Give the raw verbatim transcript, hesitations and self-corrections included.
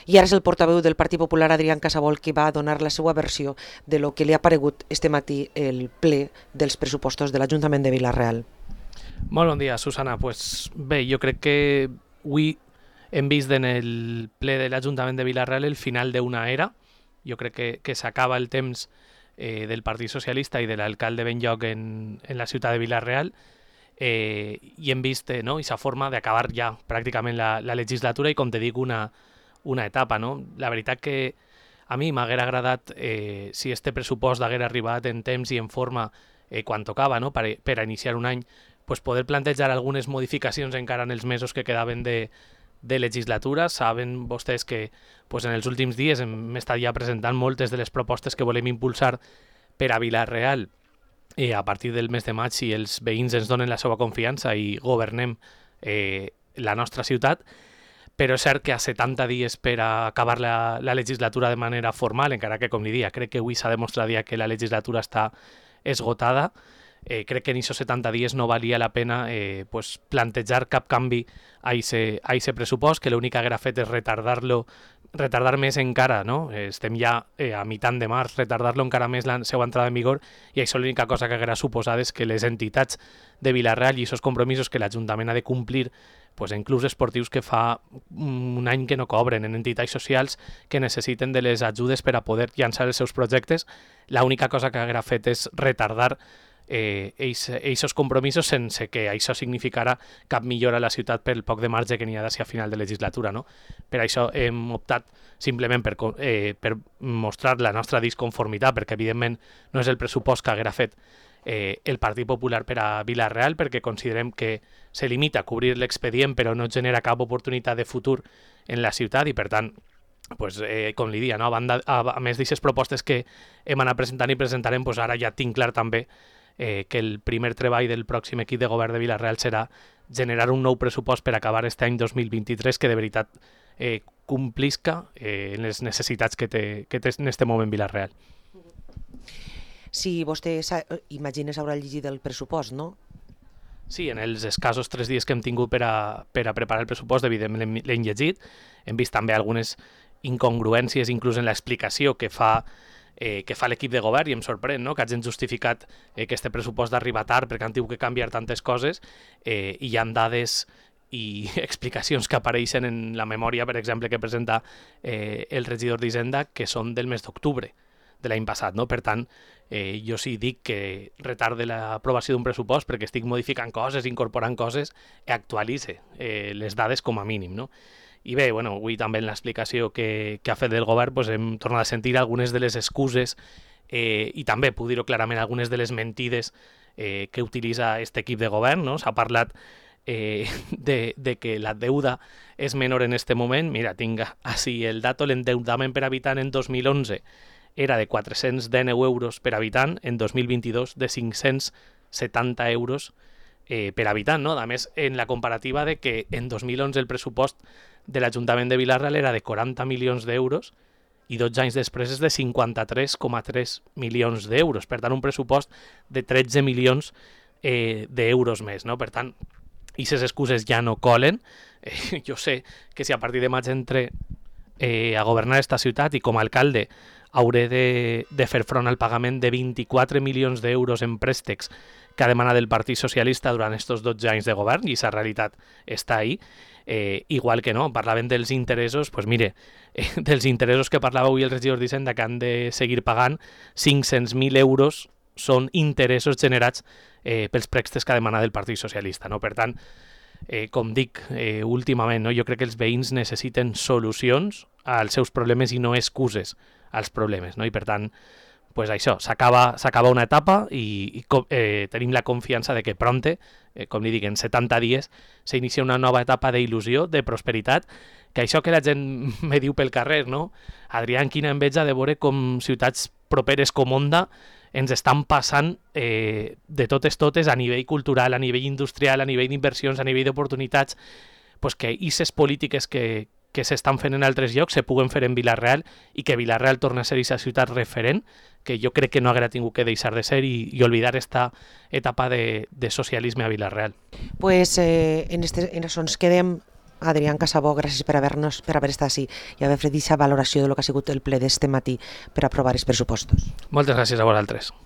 I ara és el portaveu del Partit Popular, Adrián Casabol, qui va donar la seva versió de lo que li ha paregut este matí el ple dels pressupostos de l'Ajuntament de Vila-real. Molt bon dia, Susana. Pues bé, jo crec que avui hem vist en el ple de l'Ajuntament de Vila-real el final d'una era. Jo crec que, que s'acaba el temps eh, del Partit Socialista i de l'alcalde Benlloc en, en la ciutat de Vila-real, eh, i hem vist eh, no, aquesta forma d'acabar ja pràcticament la, la legislatura i, com te dic, una, una etapa. No? La veritat que a mi m'haguera agradat eh, si este pressupost haguera arribat en temps i en forma eh, quan tocava, no? per, per a iniciar un any, pues poder plantejar algunes modificacions encara en els mesos que quedaven de, de legislatura. Saben vostès que pues, en els últims dies hem estat ja presentant moltes de les propostes que volem impulsar per a Vila-real eh, a partir del mes de maig, si els veïns ens donen la seva confiança i governem eh, la nostra ciutat. Però és cert que a setanta dies per a acabar la, la legislatura de manera formal, encara que, com li dia, crec que avui s'ha demostrat ja que la legislatura està esgotada, Eh, crec que en aquests setanta dies no valia la pena eh, pues, plantejar cap canvi a aquest pressupost, que l'únic que haguera fet és retardar-lo, retardar més encara, no? Eh, estem ja eh, a mitjan de març, retardar-lo encara més la seva entrada en vigor, i això l'única cosa que haguera suposat és que les entitats de Vila-real i aquests compromisos que l'Ajuntament ha de complir pues, en clubs esportius que fa un any que no cobren, en entitats socials que necessiten de les ajudes per a poder llançar els seus projectes, l'única cosa que haguera fet és retardar Eh, aquests compromisos sense que això significarà cap millora a la ciutat pel poc de marge que n'hi ha d'ací a final de legislatura. No? Per això hem optat simplement per, eh, per mostrar la nostra disconformitat, perquè evidentment no és el pressupost que haguera fet eh, el Partit Popular per a Vila-real, perquè considerem que se limita a cobrir l'expedient però no genera cap oportunitat de futur en la ciutat i, per tant, pues, eh, com li dia, no? a, banda, a, a més d'aquestes propostes que hem anat presentant i presentarem, pues ara ja tinc clar també Eh, que el primer treball del pròxim equip de govern de Vila-real serà generar un nou pressupost per acabar aquest any dos mil vint-i-tres que de veritat eh, complisca eh, en les necessitats que té, que té en aquest moment Vila-real. Si vostè imagines haurà llegit el pressupost, no? Sí, en els escassos tres dies que hem tingut per a, per a preparar el pressupost, evidentment l'hem llegit. Hem vist també algunes incongruències, inclús en l'explicació que fa Eh, que fa l'equip de govern, i em sorprèn no? que hagin justificat eh, que este pressupost d'arribar tard perquè han tingut que canviar tantes coses eh, i hi ha dades i explicacions que apareixen en la memòria, per exemple, que presenta eh, el regidor d'Hisenda, que són del mes d'octubre de l'any passat. No? Per tant, eh, jo sí dic que retarde l'aprovació d'un pressupost perquè estic modificant coses, incorporant coses, i actualitze eh, les dades com a mínim. No? I bé, bueno, avui també en l'explicació que, que ha fet el govern pues, hem tornat a sentir algunes de les excuses eh, i també, puc dir-ho clarament, algunes de les mentides eh, que utilitza aquest equip de govern. No? S'ha parlat eh, de, de que la deuda és menor en este moment. Mira, tinc així el dato, l'endeutament per habitant en dos mil onze era de quatre-cents dinou euros per habitant, en dos mil vint-i-dos de cinc-cents setanta euros eh, per habitant. No? A més, en la comparativa de que en dos mil onze el pressupost de l'Ajuntament de Vila-real era de quaranta milions d'euros i dotze anys després és de cinquanta-tres coma tres milions d'euros. Per tant, un pressupost de tretze milions eh, d'euros més. No? Per tant, aquestes excuses ja no colen. Eh, jo sé que si a partir de maig entre eh, a governar esta ciutat i com a alcalde hauré de, de fer front al pagament de vint-i-quatre milions d'euros en préstecs que ha demanat el Partit Socialista durant aquests dotze anys de govern, i aquesta realitat està ahí. Eh, igual que no, parlaven dels interessos, pues mire, eh, dels interessos que parlava avui el regidor d'Hisenda, que han de seguir pagant cinc-cents mil euros són interessos generats eh, pels préstecs que ha demanat el Partit Socialista. No? Per tant, eh, com dic eh, últimament, no? jo crec que els veïns necessiten solucions als seus problemes i no excuses als problemes. No? I per tant, pues això, s'acaba s'acaba una etapa i, i eh, tenim la confiança de que prompte, eh, com li dic, en setanta dies, s'inicia una nova etapa d'il·lusió, de prosperitat, que això que la gent me diu pel carrer, no? Adrián, quina enveja de veure com ciutats properes com Onda ens estan passant eh, de totes totes a nivell cultural, a nivell industrial, a nivell d'inversions, a nivell d'oportunitats, pues que aquestes polítiques que, que s'estan fent en altres llocs se puguen fer en Vila-real i que Vila-real torni a ser aquesta ciutat referent, que jo crec que no haguera tingut que deixar de ser i, i oblidar esta etapa de, de socialisme a Vila-real. Pues eh, en, este, en això ens quedem Adrián Casabó, gràcies per haver-nos, per haver estat així i haver fet aquesta valoració de lo que ha sigut el ple d'este matí per aprovar els pressupostos. Moltes gràcies a vosaltres.